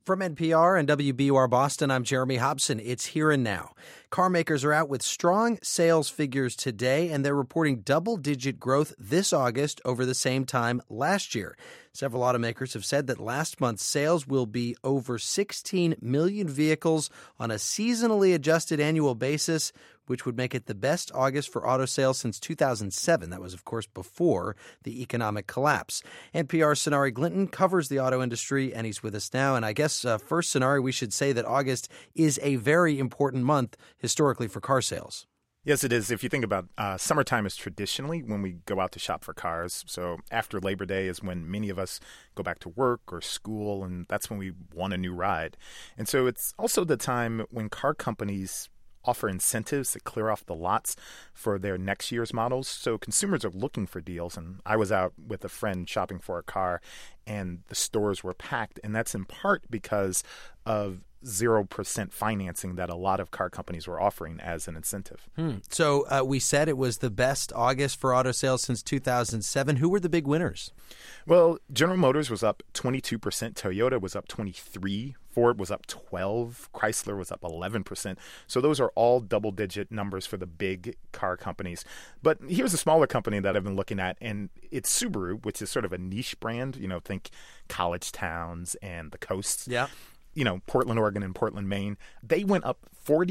From NPR and WBUR Boston, I'm Jeremy Hobson. It's Here and Now. Car makers are out with strong sales figures today, and they're reporting double-digit growth this August over the same time last year. Several automakers have said that last month's sales will be over 16 million vehicles on a seasonally adjusted annual basis, which would make it the best August for auto sales since 2007. That was, of course, before the economic collapse. NPR's Sonari Glinton covers the auto industry, and he's with us now. And I guess first, Sonari, we should say that August is a very important month historically for car sales. Yes, it is. If you think about summertime is traditionally when we go out to shop for cars. So after Labor Day is when many of us go back to work or school, and that's when we want a new ride. And so it's also the time when car companies offer incentives to clear off the lots for their next year's models. So consumers are looking for deals. And I was out with a friend shopping for a car, and the stores were packed. And that's in part because of 0% financing that a lot of car companies were offering as an incentive. So we said it was the best August for auto sales since 2007. Who were the big winners? Well, General Motors was up 22%. Toyota was up 23%. Ford was up 12%. Chrysler was up 11%. So those are all double-digit numbers for the big car companies. But here's a smaller company that I've been looking at, and it's Subaru, which is sort of a niche brand. You know, think college towns and the coasts. Yeah. You know, Portland, Oregon, and Portland, Maine, they went up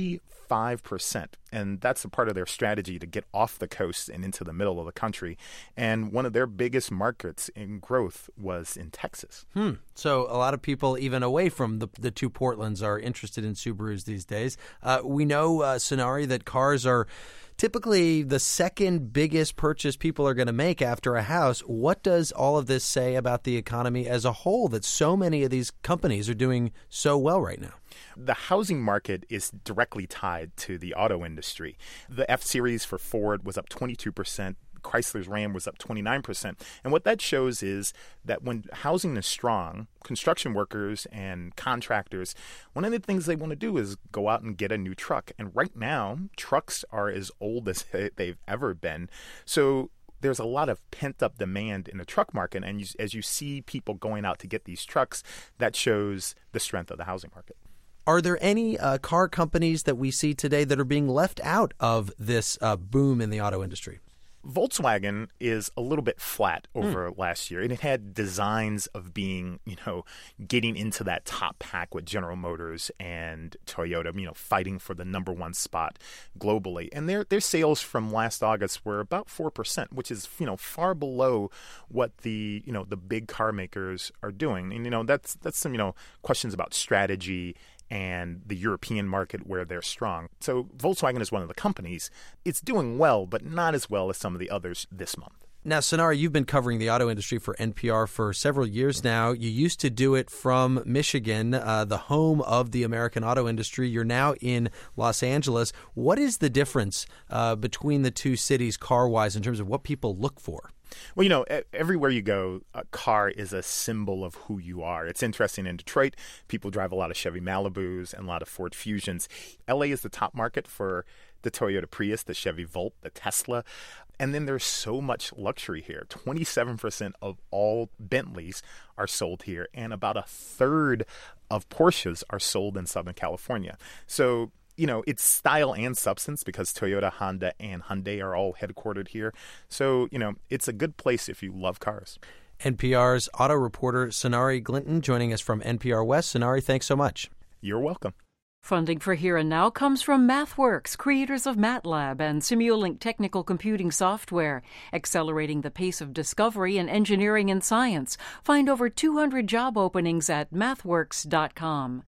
45%. And that's a part of their strategy to get off the coast and into the middle of the country. And one of their biggest markets in growth was in Texas. So a lot of people, even away from the two Portlands, are interested in Subarus these days. We know, Sonari, that cars are typically the second biggest purchase people are going to make after a house. What does all of this say about the economy as a whole, that so many of these companies are doing so well right now? The housing market is directly tied to the auto industry. The F-Series for Ford was up 22%. Chrysler's Ram was up 29%. And what that shows is that when housing is strong, construction workers and contractors, one of the things they want to do is go out and get a new truck. And right now, trucks are as old as they've ever been. So there's a lot of pent-up demand in the truck market. And as you see people going out to get these trucks, that shows the strength of the housing market. Are there any car companies that we see today that are being left out of this boom in the auto industry? Volkswagen is a little bit flat over last year, and it had designs of being, getting into that top pack with General Motors and Toyota, fighting for the number one spot globally. And their sales from last August were about 4%, which is, far below what the big car makers are doing. And, that's some, questions about strategy and the European market where they're strong. So Volkswagen is one of the companies. It's doing well, but not as well as some of the others this month. Now, Sonari, you've been covering the auto industry for NPR for several years now. You used to do it from Michigan, the home of the American auto industry. You're now in Los Angeles. What is the difference between the two cities car-wise in terms of what people look for? Well, everywhere you go, a car is a symbol of who you are. It's interesting. In Detroit, people drive a lot of Chevy Malibus and a lot of Ford Fusions. LA is the top market for the Toyota Prius, the Chevy Volt, the Tesla. And then there's so much luxury here. 27% of all Bentleys are sold here, and about a third of Porsches are sold in Southern California. So it's style and substance because Toyota, Honda, and Hyundai are all headquartered here. So, it's a good place if you love cars. NPR's auto reporter Sonari Glinton joining us from NPR West. Sonari, thanks so much. You're welcome. Funding for Here and Now comes from MathWorks, creators of MATLAB and Simulink technical computing software, accelerating the pace of discovery in engineering and science. Find over 200 job openings at mathworks.com.